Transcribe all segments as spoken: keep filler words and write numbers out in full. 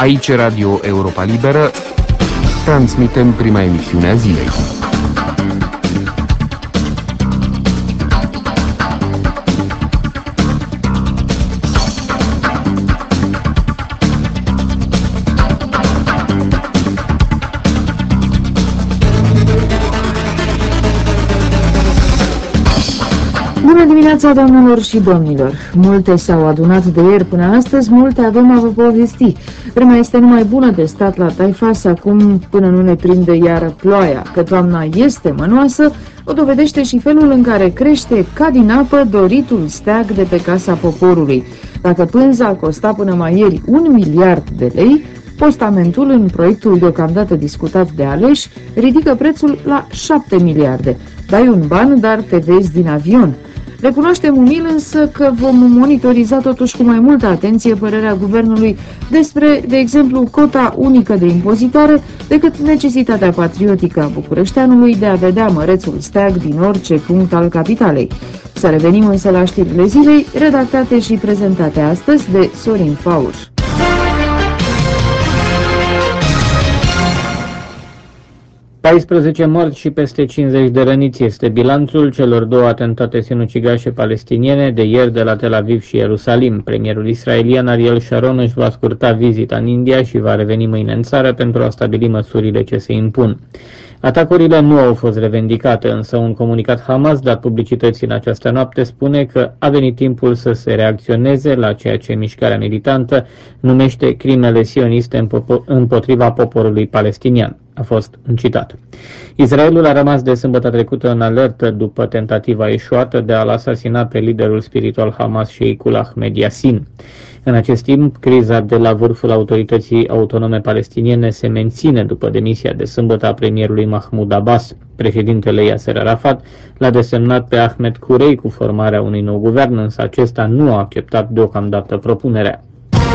Aici Radio Europa Liberă, transmitem prima emisiune a zilei. Bună dimineața, doamnelor și domnilor! Multe s-au adunat de ieri până astăzi, multe avem a vă povesti. Vremea este numai bună de stat la taifas acum până nu ne prinde iară ploaia. Că toamna este mănoasă, o dovedește și felul în care crește ca din apă doritul steag de pe Casa Poporului. Dacă pânza costa până mai ieri un miliard de lei, postamentul în proiectul deocamdată discutat de aleși ridică prețul la șapte miliarde. Dai un ban, dar te vezi din avion. Recunoaștem umil însă că vom monitoriza totuși cu mai multă atenție părerea guvernului despre, de exemplu, cota unică de impozitare, decât necesitatea patriotică a bucureșteanului de a vedea mărețul steag din orice punct al capitalei. Să revenim însă la știrile zilei, redactate și prezentate astăzi de Sorin Faur. paisprezece morți și peste cincizeci de răniți este bilanțul celor două atentate sinucigașe palestiniene de ieri de la Tel Aviv și Ierusalim. Premierul israelian Ariel Sharon își va scurta vizita în India și va reveni mâine în țară pentru a stabili măsurile ce se impun. Atacurile nu au fost revendicate, însă un comunicat Hamas dat publicității în această noapte spune că a venit timpul să se reacționeze la ceea ce mișcarea militantă numește crimele sioniste împotriva poporului palestinian. A fost un citat. Israelul a rămas de sâmbătă trecută în alertă după tentativa eșuată de a-l asasina pe liderul spiritual Hamas, șeicul Ahmed Yassin. În acest timp, criza de la vârful autorității autonome palestiniene se menține după demisia de sâmbătă a premierului Mahmoud Abbas. Președintele Yasser Arafat l-a desemnat pe Ahmed Kurei cu formarea unui nou guvern, însă acesta nu a acceptat deocamdată propunerea.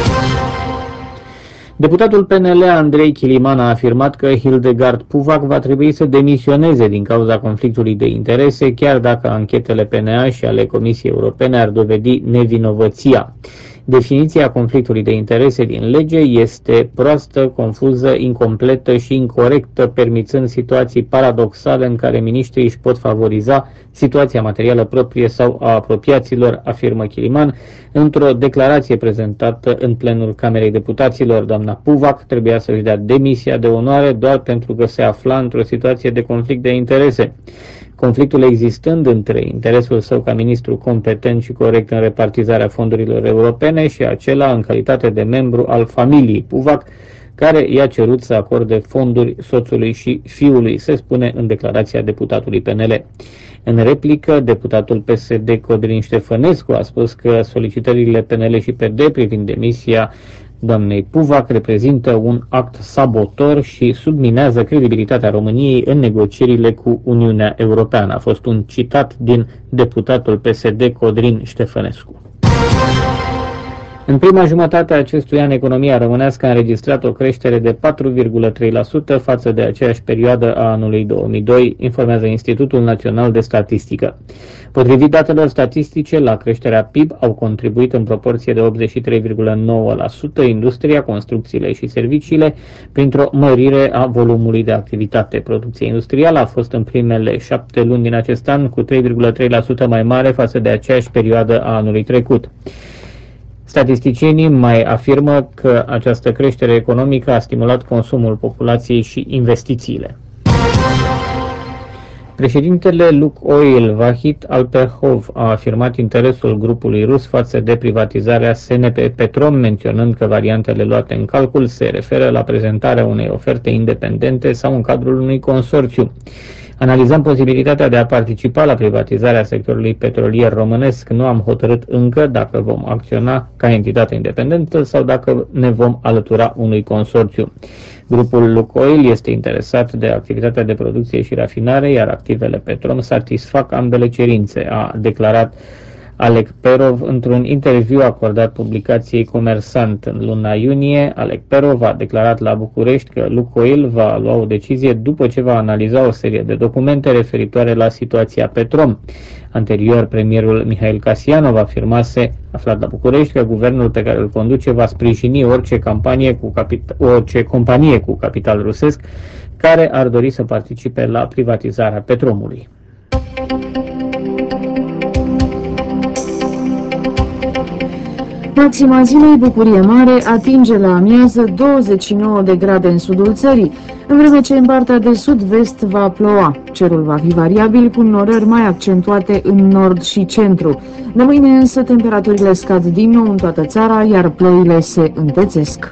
Deputatul P N L Andrei Chiliman a afirmat că Hildegard Puvac va trebui să demisioneze din cauza conflictului de interese, chiar dacă anchetele P N A și ale Comisiei Europene ar dovedi nevinovăția. Definiția conflictului de interese din lege este proastă, confuză, incompletă și incorectă, permițând situații paradoxale în care miniștrii își pot favoriza situația materială proprie sau a apropiaților, afirmă Chiliman. Într-o declarație prezentată în plenul Camerei Deputaților, doamna Puvac trebuia să-și dea demisia de onoare doar pentru că se afla într-o situație de conflict de interese. Conflictul existând între interesul său ca ministru competent și corect în repartizarea fondurilor europene și acela în calitate de membru al familiei Puvac, care i-a cerut să acorde fonduri soțului și fiului, se spune în declarația deputatului P N L. În replică, deputatul P S D Codrin Ștefănescu a spus că solicitările P N L și P D privind demisia doamnei Puvac reprezintă un act sabotor și subminează credibilitatea României în negocierile cu Uniunea Europeană. A fost un citat din deputatul P S D Codrin Ștefănescu. În prima jumătate a acestui an, economia românească a înregistrat o creștere de patru virgulă trei la sută față de aceeași perioadă a anului două mii doi, informează Institutul Național de Statistică. Potrivit datelor statistice, la creșterea P I B au contribuit în proporție de optzeci și trei virgulă nouă la sută industria, construcțiile și serviciile, printr-o mărire a volumului de activitate. Producția industrială a fost în primele șapte luni din acest an cu trei virgulă trei la sută mai mare față de aceeași perioadă a anului trecut. Statisticienii mai afirmă că această creștere economică a stimulat consumul populației și investițiile. Președintele Lukoil, Vahid Alperhov, a afirmat interesul grupului rus față de privatizarea S N P Petrom, menționând că variantele luate în calcul se referă la prezentarea unei oferte independente sau în cadrul unui consorțiu. Analizăm posibilitatea de a participa la privatizarea sectorului petrolier românesc. Nu am hotărât încă dacă vom acționa ca entitate independentă sau dacă ne vom alătura unui consorțiu. Grupul Lukoil este interesat de activitatea de producție și rafinare, iar activele Petrom satisfac ambele cerințe, a declarat Alec Perov într-un interviu acordat publicației Comersant în luna iunie. Alec Perov a declarat la București că Lukoil va lua o decizie după ce va analiza o serie de documente referitoare la situația Petrom. Anterior, premierul Mihail Kasyanov afirmase, aflat la București, că guvernul pe care îl conduce va sprijini orice, campanie cu capita- orice companie cu capital rusesc care ar dori să participe la privatizarea Petromului. Maxima zilei, bucurie mare, atinge la amiază douăzeci și nouă de grade în sudul țării, în vreme ce în partea de sud-vest va ploua. Cerul va fi variabil, cu norări mai accentuate în nord și centru. De mâine însă temperaturile scad din nou în toată țara, iar ploile se întețesc.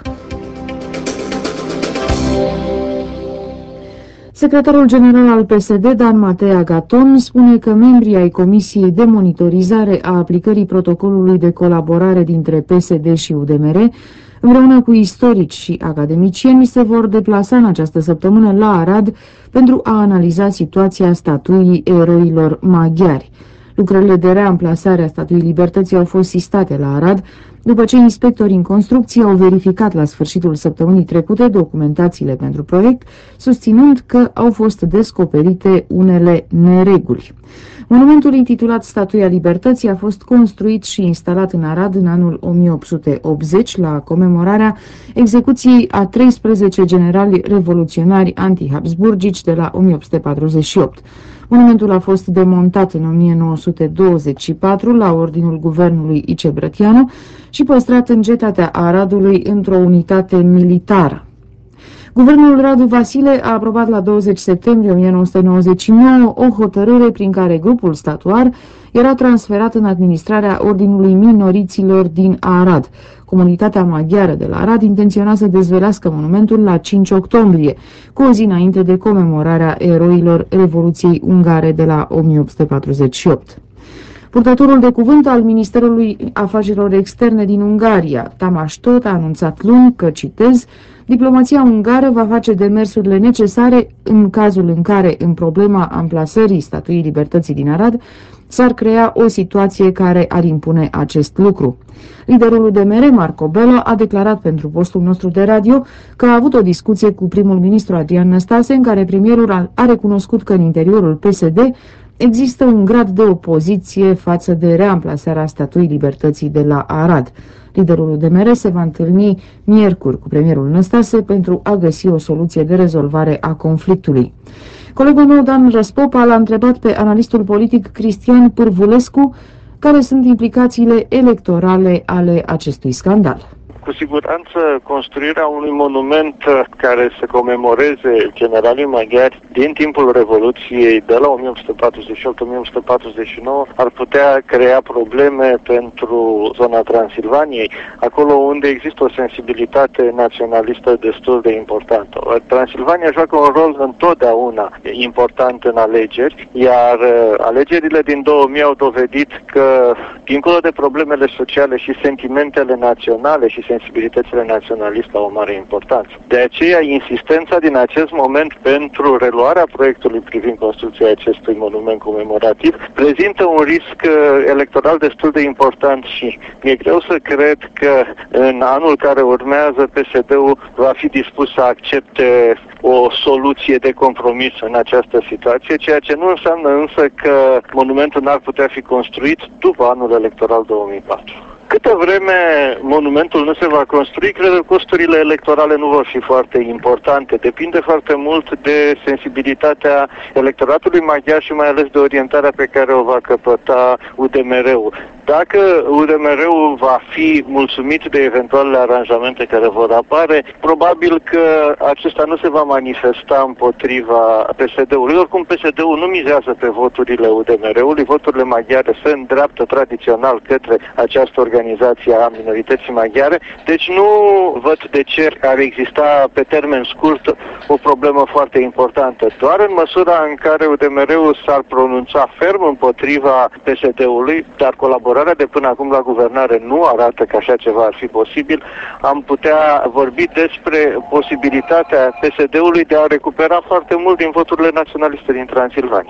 Secretarul general al P S D, Dan Matea Agaton, spune că membrii ai Comisiei de Monitorizare a aplicării protocolului de colaborare dintre P S D și U D M R, împreună cu istorici și academicieni, se vor deplasa în această săptămână la Arad pentru a analiza situația statuii eroilor maghiari. Lucrările de reamplasare a statuii Libertății au fost sistate la Arad, după ce inspectorii în construcție au verificat la sfârșitul săptămânii trecute documentațiile pentru proiect, susținând că au fost descoperite unele nereguli. Monumentul intitulat Statuia Libertății a fost construit și instalat în Arad în anul o mie opt sute optzeci, la comemorarea execuției a treisprezece generali revoluționari anti-habsburgici de la o mie opt sute patruzeci și opt. Monumentul a fost demontat în o mie nouă sute douăzeci și patru la ordinul guvernului I C Brătianu și păstrat în cetatea Aradului într-o unitate militară. Guvernul Radu Vasile a aprobat la douăzeci septembrie o mie nouă sute nouăzeci și nouă o hotărâre prin care grupul statuar era transferat în administrarea Ordinului Minoriților din Arad. Comunitatea maghiară de la Arad intenționa să dezvelească monumentul la cinci octombrie, cu o zi înainte de comemorarea eroilor Revoluției Ungare de la o mie opt sute patruzeci și opt. Purtătorul de cuvânt al Ministerului Afacerilor Externe din Ungaria, Tamás Tóth, a anunțat luni că, citez, diplomația ungară va face demersurile necesare în cazul în care, în problema amplasării Statuii Libertății din Arad, s-ar crea o situație care ar impune acest lucru. Liderul U D M R, Marco Bello, a declarat pentru postul nostru de radio că a avut o discuție cu primul ministru Adrian Năstase, în care premierul a recunoscut că în interiorul P S D există un grad de opoziție față de reamplasarea Statuii Libertății de la Arad. Liderul U D M R se va întâlni miercuri cu premierul Năstase pentru a găsi o soluție de rezolvare a conflictului. Colegul meu, Dan Răspopa, l-a întrebat pe analistul politic Cristian Pârvulescu care sunt implicațiile electorale ale acestui scandal. Cu siguranță, construirea unui monument care să comemoreze generalii maghiari din timpul Revoluției de la o mie opt sute patruzeci și opt - o mie opt sute patruzeci și nouă ar putea crea probleme pentru zona Transilvaniei, acolo unde există o sensibilitate naționalistă destul de importantă. Transilvania joacă un rol întotdeauna important în alegeri, iar alegerile din două mii au dovedit că, dincolo de problemele sociale și sentimentele naționale și sensibilitățile naționaliste au o mare importanță. De aceea, insistența din acest moment pentru reluarea proiectului privind construcția acestui monument comemorativ prezintă un risc electoral destul de important și mi-e greu să cred că în anul care urmează P S D-ul va fi dispus să accepte o soluție de compromis în această situație, ceea ce nu înseamnă însă că monumentul n-ar putea fi construit după anul electoral două mii patru. Câtă vreme monumentul nu se va construi, cred că costurile electorale nu vor fi foarte importante. Depinde foarte mult de sensibilitatea electoratului maghiar și mai ales de orientarea pe care o va căpăta U D M R-ul. Dacă U D M R-ul va fi mulțumit de eventualele aranjamente care vor apare, probabil că acesta nu se va manifesta împotriva P S D-ului. Oricum, P S D-ul nu mizează pe voturile U D M R-ului, voturile maghiare se îndreaptă tradițional către această organizație a minorității maghiare, deci nu văd de ce ar exista pe termen scurt o problemă foarte importantă. Doar în măsura în care U D M R-ul s-ar pronunța ferm împotriva P S D-ului, dar colaborarea de până acum la guvernare nu arată că așa ceva ar fi posibil, am putea vorbi despre posibilitatea P S D-ului de a recupera foarte mult din voturile naționaliste din Transilvania.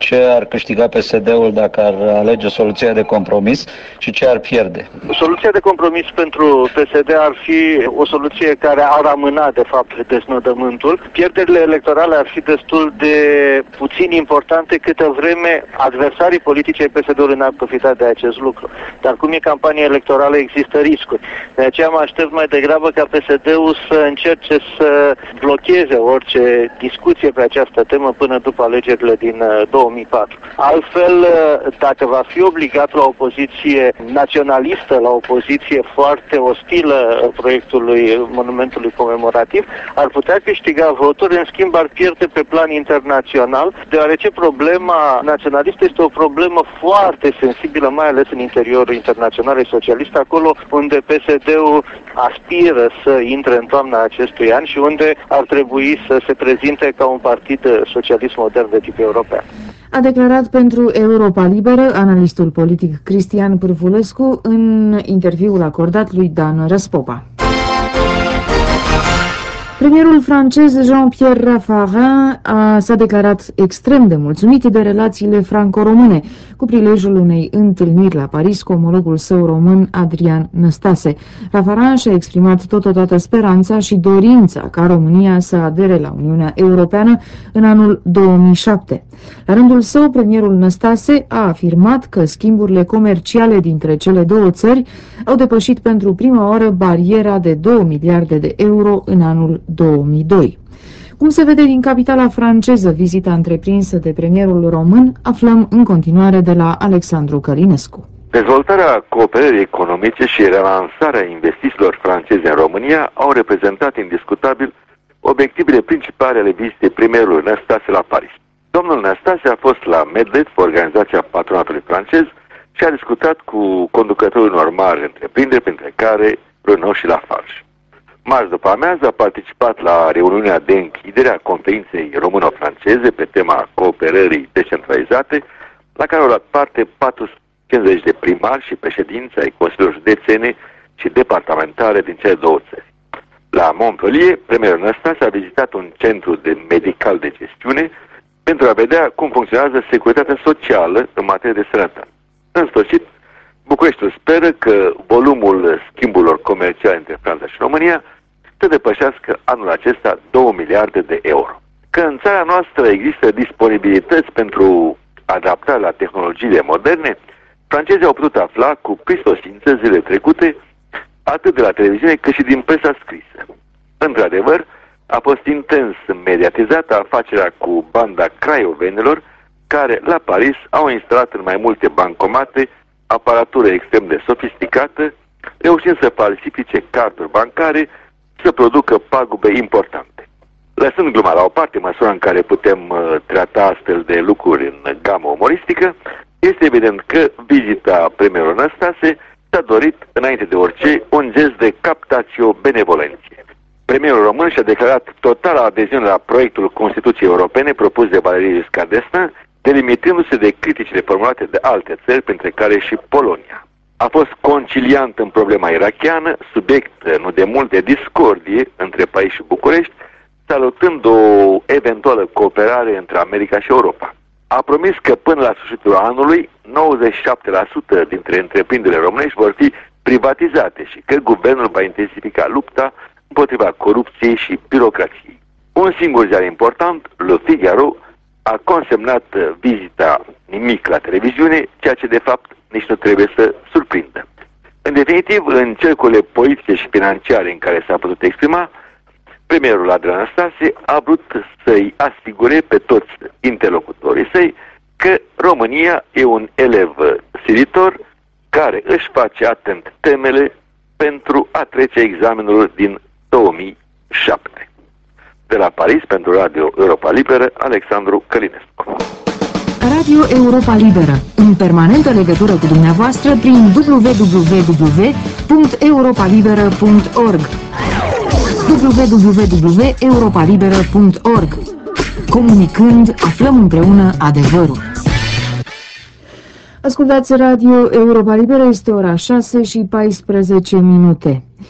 ce ar câștiga P S D-ul dacă ar alege soluția de compromis și ce ar pierde? Soluția de compromis pentru P S D ar fi o soluție care ar amâna, de fapt, desnodământul. Pierderile electorale ar fi destul de puțin importante câtă vreme adversarii politici ai P S D-ului n-ar profita de acest lucru. Dar cum e campania electorală, există riscuri. De aceea mă aștept mai degrabă ca P S D-ul să încerce să blocheze orice discuție pe această temă până după alegerile din două mii patru. Altfel, dacă va fi obligat la o poziție naționalistă, la o poziție foarte ostilă proiectului monumentului comemorativ, ar putea câștiga voturi, în schimb ar pierde pe plan internațional, deoarece problema naționalistă este o problemă foarte sensibilă, mai ales în interiorul internațional socialist, acolo unde P S D-ul aspiră să intre în toamna acestui an și unde ar trebui să se prezinte ca un partid socialist modern de tip european. A declarat pentru Europa Liberă analistul politic Cristian Pârvulescu în interviul acordat lui Dan Răspopa. Premierul francez Jean-Pierre Raffarin a, s-a declarat extrem de mulțumit de relațiile franco-române cu prilejul unei întâlniri la Paris cu omologul său român Adrian Năstase. Raffarin și-a exprimat totodată speranța și dorința ca România să adere la Uniunea Europeană în anul două mii șapte. La rândul său, premierul Năstase a afirmat că schimburile comerciale dintre cele două țări au depășit pentru prima oară bariera de două miliarde de euro în anul două mii doi. Cum se vede din capitala franceză vizita întreprinsă de premierul român, aflăm în continuare de la Alexandru Călinescu. Dezvoltarea cooperării economice și relansarea investițiilor franceze în România au reprezentat indiscutabil obiectivele principale ale vizitei premierului Năstase la Paris. Domnul Năstase a fost la Medlet, organizația patronatului francez, și a discutat cu conducătorii unor mari întreprinderi, printre care Renault și Lafarge. Marți după amiază a participat la reuniunea de închidere a conferinței româno-franceze pe tema cooperării decentralizate, la care au luat parte patru sute cincizeci de primari și președinți ai consiliilor județene și departamentale din cele două țări. La Montpellier, premierul Năstase a vizitat un centru de medical de gestiune pentru a vedea cum funcționează securitatea socială în materie de sănătate. În sfârșit, Bucureștiul speră că volumul schimburilor comerciale între Franța și România să depășească anul acesta două miliarde de euro. Că în țara noastră există disponibilități pentru adaptare la tehnologiile moderne, francezii au putut afla cu prisosință zile trecute atât de la televiziune cât și din presa scrisă. Într-adevăr, a fost intens mediatizată afacerea cu banda craiovenilor, care la Paris au instalat în mai multe bancomate aparatură extrem de sofisticată, reușind să falsifice carduri bancare, să producă pagube importante. Lăsând gluma la o parte, măsura în care putem uh, trata astfel de lucruri în gamă umoristică, este evident că vizita premierului Năstase s-a dorit, înainte de orice, un gest de captatio benevolenție. Premierul român și-a declarat totală adeziune la proiectul Constituției Europene propus de Valéry Giscard d'Estaing, delimitându-se de criticile formulate de alte țări, printre care și Polonia. A fost conciliant în problema irachiană, subiect nu de mult de discordie între Paris și București, salutând o eventuală cooperare între America și Europa. A promis că până la sfârșitul anului, nouăzeci și șapte la sută dintre întreprinderile românești vor fi privatizate și că guvernul va intensifica lupta împotriva corupției și birocrației. Un singur ziar important, Le Figaro, a consemnat vizita nimic la televiziune, ceea ce de fapt nici nu trebuie să surprindă. În definitiv, în cercurile politice și financiare în care s-a putut exprima, premierul Adrian Năstase a vrut să-i asigure pe toți interlocutorii săi că România e un elev silitor care își face atent temele pentru a trece examenul din două mii șapte. De la Paris, pentru Radio Europa Liberă, Alexandru Călinescu. Radio Europa Liberă, în permanentă legătură cu dumneavoastră prin w w w punct europa liberă punct org w w w punct europa liberă punct org. Comunicând, aflăm împreună adevărul. Ascultați Radio Europa Liberă, este ora șase și paisprezece minute.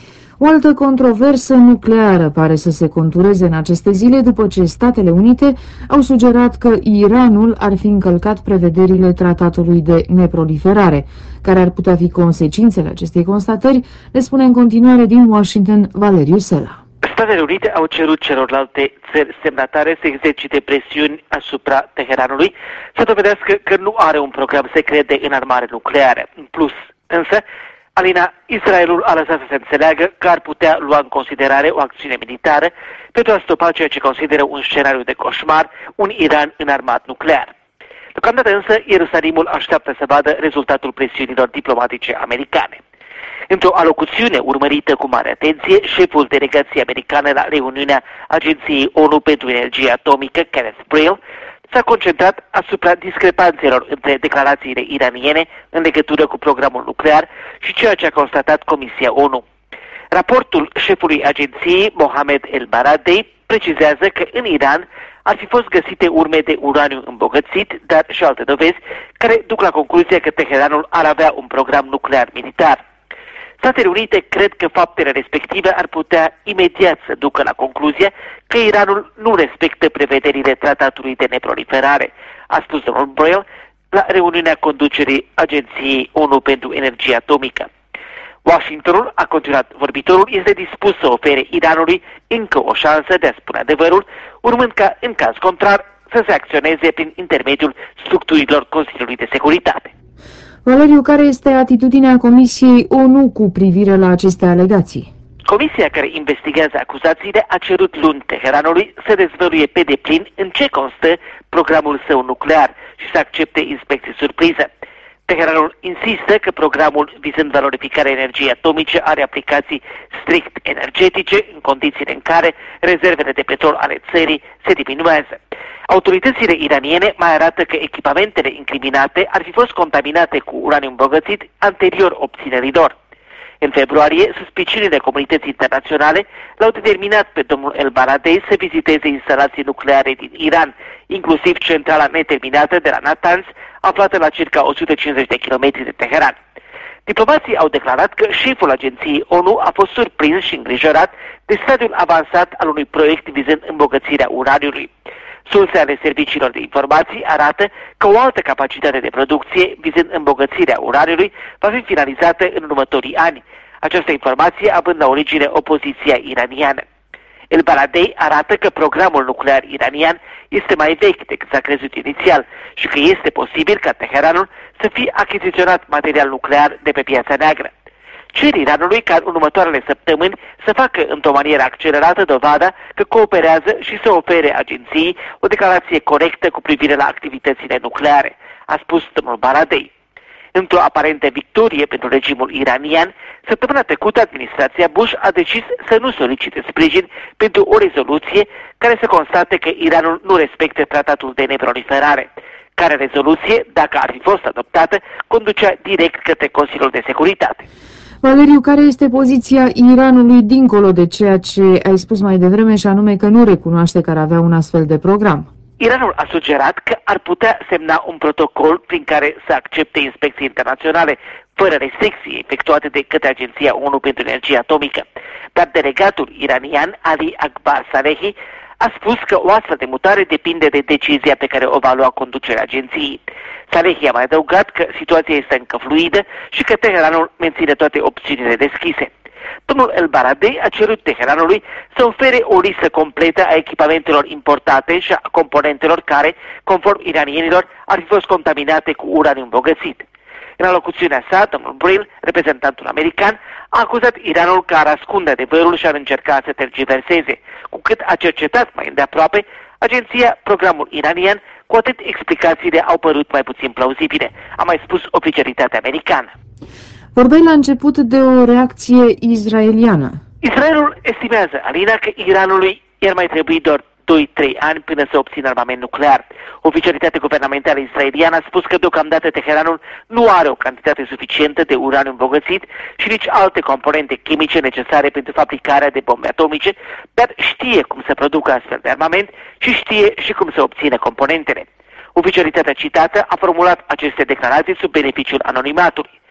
O altă controversă nucleară pare să se contureze în aceste zile după ce Statele Unite au sugerat că Iranul ar fi încălcat prevederile tratatului de neproliferare. Care ar putea fi consecințele acestei constatări, le spune în continuare din Washington Valeriu Sela. Statele Unite au cerut celorlalte țări semnatare să exercite presiuni asupra Teheranului, să dovedească că nu are un program secret de înarmare nucleară. În plus, însă, Alina, Israelul a lăsat să se înțeleagă că ar putea lua în considerare o acțiune militară pentru a stopa ceea ce consideră un scenariu de coșmar, un Iran înarmat nuclear. Deocamdată însă, Ierusalimul așteaptă să vadă rezultatul presiunilor diplomatice americane. Într-o alocuțiune urmărită cu mare atenție, șeful delegației americane la reuniunea Agenției ONU pentru Energie Atomică, Kenneth Brill, s-a concentrat asupra discrepanțelor între declarațiile iraniene în legătură cu programul nuclear și ceea ce a constatat Comisia ONU. Raportul șefului agenției, Mohamed El-Baradei, precizează că în Iran ar fi fost găsite urme de uraniu îmbogățit, dar și alte dovezi care duc la concluzia că Teheranul ar avea un program nuclear militar. Statele Unite cred că faptele respective ar putea imediat să ducă la concluzia că Iranul nu respectă prevederile tratatului de neproliferare, a spus domnul Brill la reuniunea conducerii Agenției ONU pentru Energie Atomică. Washingtonul, a continuat vorbitorul, este dispus să ofere Iranului încă o șansă de a spune adevărul, urmând ca, în caz contrar, să se acționeze prin intermediul structurilor Consiliului de Securitate. Valeriu, care este atitudinea Comisiei ONU cu privire la aceste alegații? Comisia care investigează acuzațiile a cerut luni Teheranului să dezvăluie pe deplin în ce constă programul său nuclear și să accepte inspecții surpriză. Teheranul insistă că programul vizând valorificarea energiei atomice are aplicații strict energetice în condițiile în care rezervele de petrol ale țării se diminuează. Autoritățile iraniene mai arată că echipamentele incriminate ar fi fost contaminate cu uraniu îmbogățit anterior obținerii lor. În februarie, suspiciunile comunității internaționale l-au determinat pe domnul El-Baradei să viziteze instalații nucleare din Iran, inclusiv centrala neterminată de la Natanz, aflată la circa o sută cincizeci de kilometri de Teheran. Diplomații au declarat că șeful agenției ONU a fost surprins și îngrijorat de stadiul avansat al unui proiect vizând îmbogățirea uraniului. Surse ale serviciilor de informații arată că o altă capacitate de producție vizând îmbogățirea uraniului va fi finalizată în următorii ani. Această informație având la origine opoziția iraniană. El-Baradei arată că programul nuclear iranian este mai vechi decât s-a crezut inițial și că este posibil ca Teheranul să fie achiziționat material nuclear de pe piața neagră. Cer Iranului ca în următoarele săptămâni să facă într-o manieră accelerată dovada că cooperează și să ofere agenției o declarație corectă cu privire la activitățile nucleare, a spus domnul Baradei. Într-o aparentă victorie pentru regimul iranian, săptămâna trecută administrația Bush a decis să nu solicite sprijin pentru o rezoluție care să constate că Iranul nu respectă tratatul de neproliferare, care rezoluție, dacă ar fi fost adoptată, conducea direct către Consiliul de Securitate. Valeriu, care este poziția Iranului dincolo de ceea ce ai spus mai devreme și anume că nu recunoaște că ar avea un astfel de program? Iranul a sugerat că ar putea semna un protocol prin care să accepte inspecții internaționale fără restricții efectuate de către Agenția ONU pentru Energie Atomică. Dar delegatul iranian Ali Akbar Salehi a spus că o astfel de mutare depinde de decizia pe care o va lua conducerea agenției. Salehi a mai adăugat că situația este încă fluidă și că Teheranul menține toate opțiunile deschise. Domnul El-Baradei a cerut Teheranului să ofere o listă completă a echipamentelor importate și a componentelor care, conform iranienilor, ar fi fost contaminate cu uraniu îmbogățit. În alocuțiunea sa, domnul Brill, reprezentantul american, a acuzat Iranul că ar ascunde adevărul și ar încerca să tergiverseze. Cu cât a cercetat mai îndeaproape agenția programul iranian, cu atât explicațiile au părut mai puțin plauzibile, a mai spus oficialitatea americană. Vorbeai la început de o reacție izraeliană. Israelul estimează, Alina, că Iranului i-ar mai trebui doar doi trei ani până să obțină armament nuclear. Oficialitatea guvernamentală israeliană a spus că deocamdată Teheranul nu are o cantitate suficientă de uraniu îmbogățit și nici alte componente chimice necesare pentru fabricarea de bombe atomice, dar știe cum să producă astfel de armament și știe și cum să obțină componentele. Oficialitatea citată a formulat aceste declarații sub beneficiul anonimatului.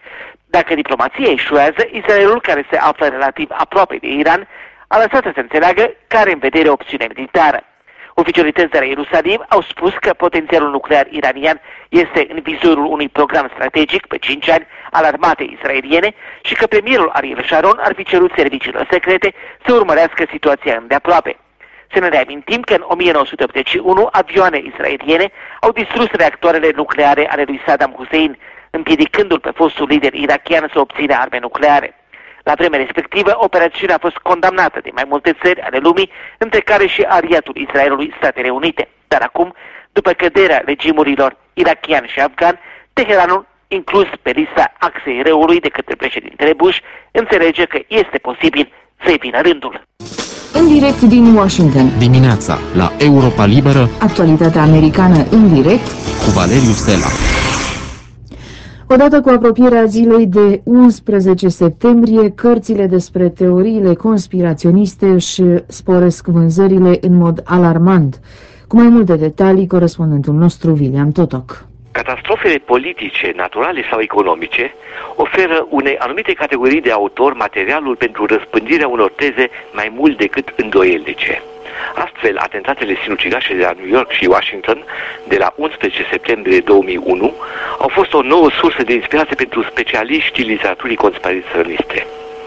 Dacă diplomația eșuează, Israelul, care se află relativ aproape de Iran, a lăsat să se înțeleagă că are în vedere o opțiune militară. Oficialități de la Ierusalim au spus că potențialul nuclear iranian este în vizorul unui program strategic pe cinci ani al armatei israeliene și că premierul Ariel Sharon ar fi cerut serviciilor secrete să urmărească situația îndeaproape. Să ne reamintim că în o mie nouă sute optzeci și unu avioane israeliene au distrus reactoarele nucleare ale lui Saddam Hussein, împiedicându-l pe fostul lider irachian să obțină arme nucleare. La vremea respectivă, operațiunea a fost condamnată de mai multe țări ale lumii, între care și aliatul Israelului, Statele Unite. Dar acum, după căderea regimurilor irachian și afgan, Teheranul, inclus pe lista axei răului de către președintele Bush, înțelege că este posibil să-i vină rândul. În direct din Washington. Dimineața, la Europa Liberă, Actualitatea americană în direct cu Valeriu Stela. Odată cu apropierea zilei de unsprezece septembrie, cărțile despre teoriile conspiraționiste își sporesc vânzările în mod alarmant. Cu mai multe detalii, corespondentul nostru William Totoc. Catastrofele politice, naturale sau economice oferă unei anumite categorii de autori materialul pentru răspândirea unor teze mai mult decât îndoielnice. Astfel, atentatele sinucigașe de la New York și Washington de la unsprezece septembrie două mii unu au fost o nouă sursă de inspirație pentru specialiștii literaturii conspiraționiste.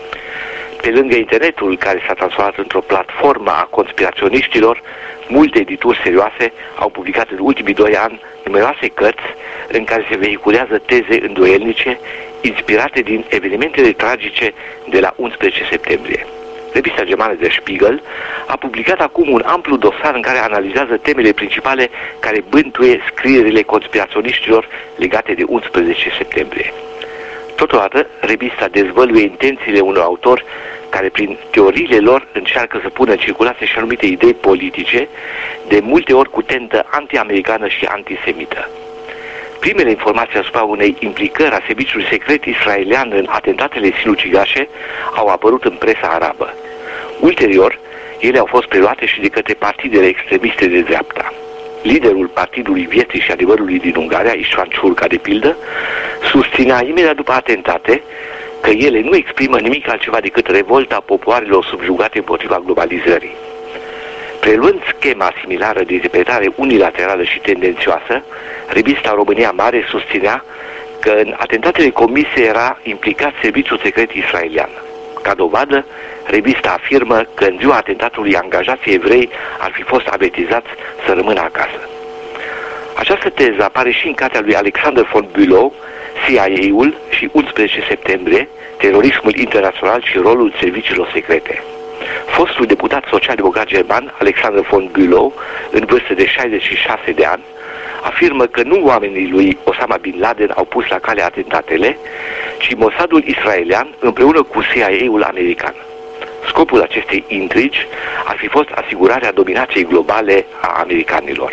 Pe lângă internetul, care s-a transformat într-o platformă a conspiraționiștilor, multe edituri serioase au publicat în ultimii doi ani numeroase cărți în care se vehiculează teze îndoielnice inspirate din evenimentele tragice de la unsprezece septembrie. Revista germană Der Spiegel a publicat acum un amplu dosar în care analizează temele principale care bântuie scrierile conspiraționiștilor legate de unsprezece septembrie. Totodată, revista dezvăluie intențiile unor autori care prin teoriile lor încearcă să pună în circulație și anumite idei politice, de multe ori cu tentă anti-americană și antisemită. Primele informații asupra unei implicări a serviciului secret israelian în atentatele sinucigașe au apărut în presa arabă. Ulterior, ele au fost preluate și de către partidele extremiste de dreapta. Liderul Partidului Vieții și Adevărului din Ungaria, István Ciurka, de pildă, susținea imediat după atentate că ele nu exprimă nimic altceva decât revolta popoarelor subjugate împotriva globalizării. Preluând schema similară de interpretare unilaterală și tendențioasă, revista România Mare susținea că în atentatele comise era implicat serviciul secret israelian. Ca dovadă, revista afirmă că în ziua atentatului angajații evrei ar fi fost avertizați să rămână acasă. Această teză apare și în cartea lui Alexander von Bülow, C I A-ul și unsprezece septembrie, terorismul internațional și rolul serviciilor secrete. Fostul deputat social-democrat german, Alexander von Bülow, în vârstă de șaizeci și șase de ani, afirmă că nu oamenii lui Osama Bin Laden au pus la cale atentatele, ci Mossadul israelian împreună cu C I A-ul american. Scopul acestei intrigi ar fi fost asigurarea dominației globale a americanilor.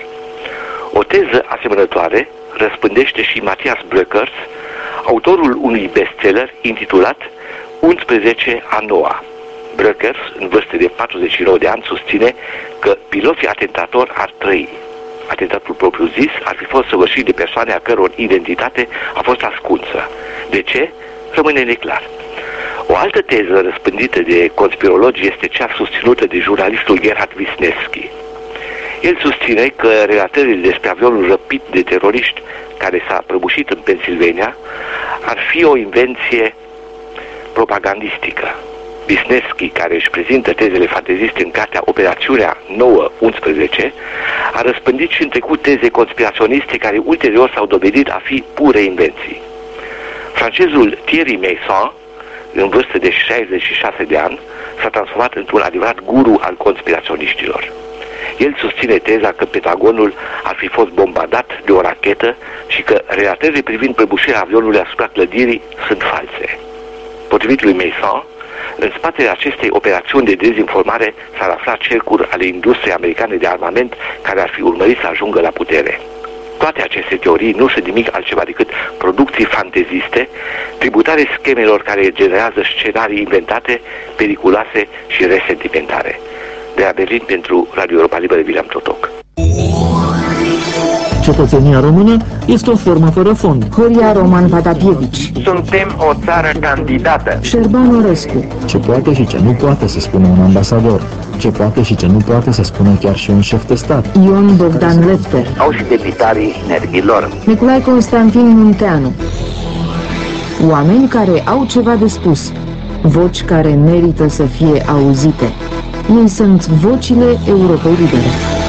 O teză asemănătoare răspândește și Matthias Bröckers, autorul unui bestseller intitulat unsprezece a noua. Bröckers, în vârstă de patruzeci și nouă de ani, susține că piloții atentatori ar trăi. Atentatul propriu-zis ar fi fost săvârșit de persoane a căror identitate a fost ascunsă. De ce? Rămâne neclar. O altă teză răspândită de conspirologi este cea susținută de jurnalistul Gerhard Wisniewski. El susține că relatările despre avionul răpit de teroriști care s-a prăbușit în Pennsylvania ar fi o invenție propagandistică. Wisniewski, care își prezintă tezele fanteziste în cartea Operațiunea nouă unsprezece, a răspândit și în trecut teze conspiraționiste care ulterior s-au dovedit a fi pure invenții. Francezul Thierry Meyssan, în vârstă de șaizeci și șase de ani, s-a transformat într-un adevărat guru al conspiraționiștilor. El susține teza că Pentagonul ar fi fost bombardat de o rachetă și că relatările privind prăbușirea avionului asupra clădirii sunt false. Potrivit lui Meyssan, în spatele acestei operațiuni de dezinformare s-ar afla cercuri ale industriei americane de armament care ar fi urmărit să ajungă la putere. Toate aceste teorii nu sunt nimic altceva decât producții fanteziste, tributare schemelor care generează scenarii inventate, periculoase și resentimentare. De la Berlin pentru Radio Europa Liberă, William Totoc. Cetățenia română este o formă fără fond. Horia Roman Vatapievici. Suntem o țară candidată. Șerban Orescu. Ce poate și ce nu poate să spună un ambasador. Ce poate și ce nu poate să spună chiar și un șef de stat. Ion Bogdan Lepter. Au și demnitarii nervilor. Nicolae Constantin Munteanu. Oameni care au ceva de spus. Voci care merită să fie auzite. Ei sunt vocile Europei Libere.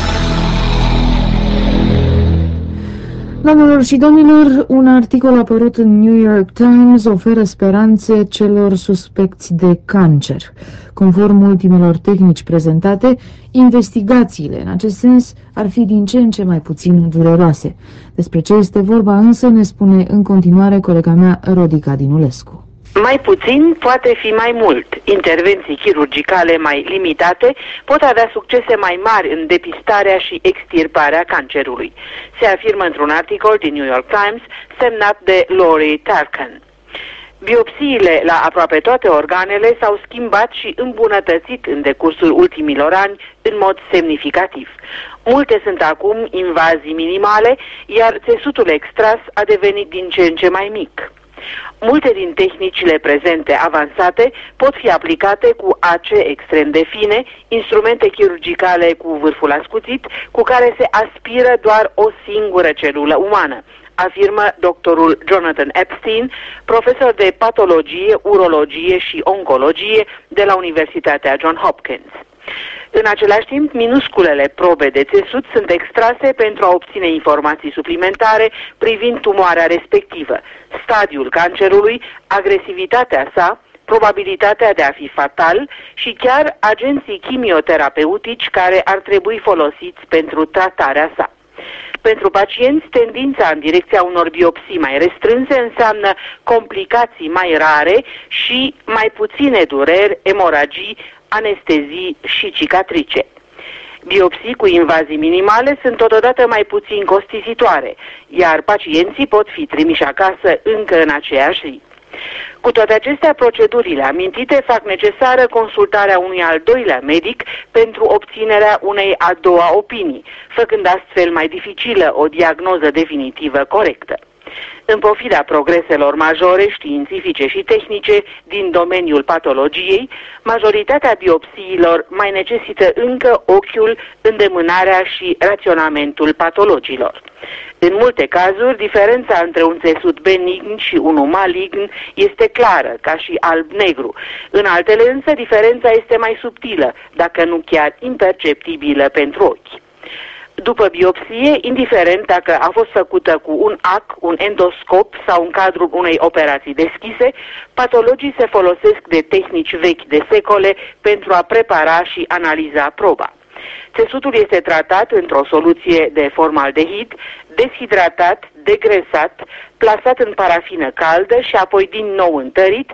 Doamnelor și domnilor, un articol apărut în New York Times oferă speranțe celor suspecți de cancer. Conform ultimelor tehnici prezentate, investigațiile în acest sens ar fi din ce în ce mai puțin dureroase. Despre ce este vorba însă ne spune în continuare colega mea Rodica Dinulescu. Mai puțin poate fi mai mult. Intervenții chirurgicale mai limitate pot avea succese mai mari în depistarea și extirparea cancerului, se afirmă într-un articol din New York Times semnat de Lori Tarkan. Biopsiile la aproape toate organele s-au schimbat și îmbunătățit în decursul ultimilor ani în mod semnificativ. Multe sunt acum invazii minimale, iar țesutul extras a devenit din ce în ce mai mic. Multe din tehnicile prezente avansate pot fi aplicate cu ace extrem de fine, instrumente chirurgicale cu vârful ascuțit, cu care se aspiră doar o singură celulă umană, afirmă doctorul Jonathan Epstein, profesor de patologie, urologie și oncologie de la Universitatea Johns Hopkins. În același timp, minusculele probe de țesut sunt extrase pentru a obține informații suplimentare privind tumoarea respectivă, stadiul cancerului, agresivitatea sa, probabilitatea de a fi fatal și chiar agenții chimioterapeutici care ar trebui folosiți pentru tratarea sa. Pentru pacienți, tendința în direcția unor biopsii mai restrânse înseamnă complicații mai rare și mai puține dureri, emoragii, anestezii și cicatrice. Biopsii cu invazii minimale sunt totodată mai puțin costisitoare, iar pacienții pot fi trimiși acasă încă în aceeași zi. Cu toate acestea, procedurile amintite fac necesară consultarea unui al doilea medic pentru obținerea unei a doua opinii, făcând astfel mai dificilă o diagnoză definitivă corectă. În pofida progreselor majore științifice și tehnice din domeniul patologiei, majoritatea biopsiilor mai necesită încă ochiul, îndemânarea și raționamentul patologilor. În multe cazuri, diferența între un țesut benign și unul malign este clară, ca și alb-negru. În altele însă, diferența este mai subtilă, dacă nu chiar imperceptibilă pentru ochi. După biopsie, indiferent dacă a fost făcută cu un ac, un endoscop sau în cadrul unei operații deschise, patologii se folosesc de tehnici vechi de secole pentru a prepara și analiza proba. Țesutul este tratat într-o soluție de formaldehid, deshidratat, degresat, plasat în parafină caldă și apoi din nou întărit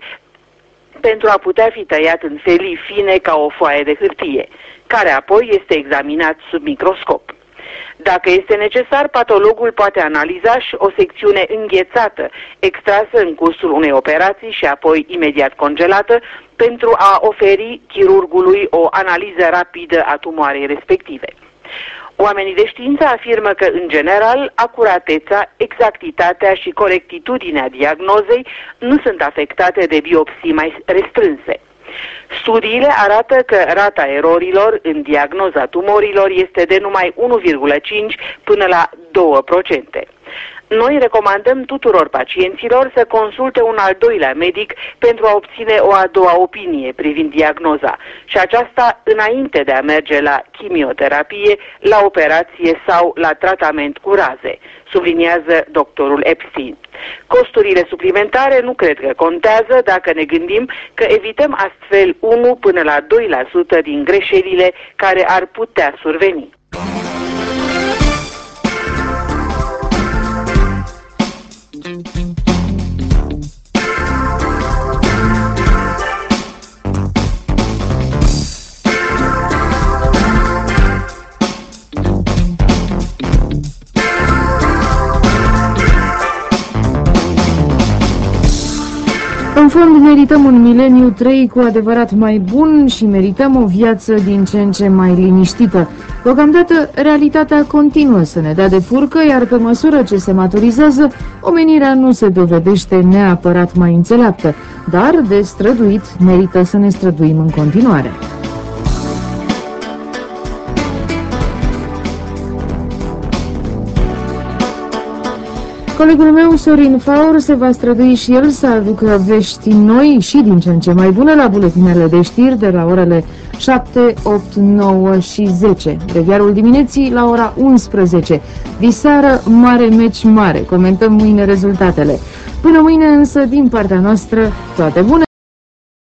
pentru a putea fi tăiat în felii fine ca o foaie de hârtie, care apoi este examinat sub microscop. Dacă este necesar, patologul poate analiza și o secțiune înghețată, extrasă în cursul unei operații și apoi imediat congelată, pentru a oferi chirurgului o analiză rapidă a tumoarei respective. Oamenii de știință afirmă că, în general, acuratețea, exactitatea și corectitudinea diagnozei nu sunt afectate de biopsii mai restrânse. Studiile arată că rata erorilor în diagnoza tumorilor este de numai unu virgulă cinci până la doi la sută. Noi recomandăm tuturor pacienților să consulte un al doilea medic pentru a obține o a doua opinie privind diagnoza și aceasta înainte de a merge la chimioterapie, la operație sau la tratament cu raze, subliniază doctorul Epstein. Costurile suplimentare nu cred că contează dacă ne gândim că evităm astfel unu până la doi la sută din greșelile care ar putea surveni. În fond, merită Merităm un mileniu trei cu adevărat mai bun și merităm o viață din ce în ce mai liniștită. Deocamdată, realitatea continuă să ne dea de furcă, iar pe măsură ce se maturizează, omenirea nu se dovedește neapărat mai înțeleaptă, dar de străduit merită să ne străduim în continuare. Colegul meu, Sorin Faur, se va strădui și el să aducă vești noi și din ce în ce mai bune la buletinele de știri de la orele șapte, opt, nouă și zece. Revierul dimineții la ora unsprezece. Diseară, mare meci mare. Comentăm mâine rezultatele. Până mâine însă, din partea noastră, toate bune!